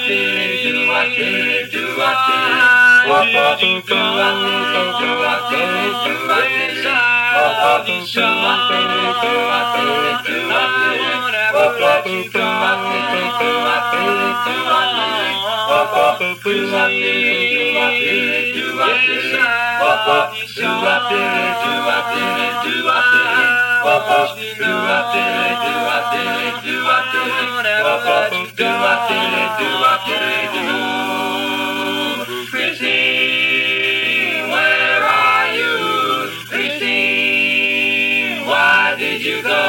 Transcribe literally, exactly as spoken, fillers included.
did, do I did, do I did. What did you go? Do I did, do I did, do I did. What did you go? Do I did, do I did, do I did. What did you go? Do I did, do I did, do I did. What did you do? I did, do I did, do I did. What did you do? I did, do I did, do I did. What did you do? I did, do I did, do I did. What did you do? I did, do I did, do. Christine, where are you? Christine, why did you go?